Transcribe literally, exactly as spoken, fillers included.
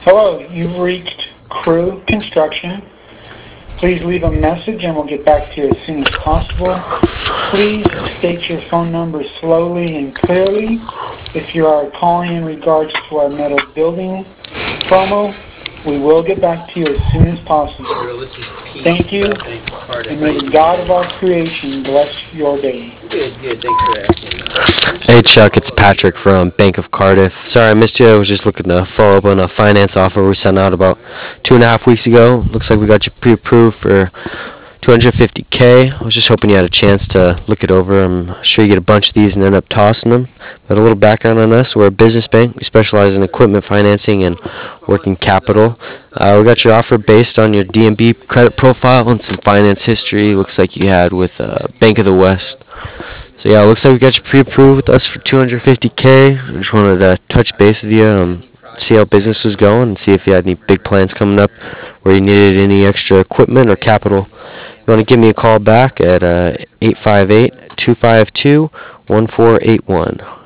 Hello, you've reached Crew Construction. Please leave a message and we'll get back to you as soon as possible. Please state your phone number slowly and clearly. If you are calling in regards to our metal building promo, we will get back to you as soon as possible. Thank you, and may the God of all creation bless your day. Good, good. Thanks for asking. Hey Chuck, it's Patrick from Bank of Cardiff. Sorry I missed you. I was just looking to follow up on a finance offer we sent out about two and a half weeks ago. Looks like we got you pre-approved for two hundred fifty K. I was just hoping you had a chance to look it over. I'm sure you get a bunch of these and end up tossing them. But a little background on us: we're a business bank. We specialize in equipment financing and working capital. Uh, we got your offer based on your D and B credit profile and some finance history. Looks like you had with uh, Bank of the West. So yeah, it looks like we got you pre-approved with us for two hundred fifty K. I just wanted to touch base with you, um, see how business was going, and see if you had any big plans coming up where you needed any extra equipment or capital. You want to give me a call back at uh, eight five eight, two five two, one four eight one.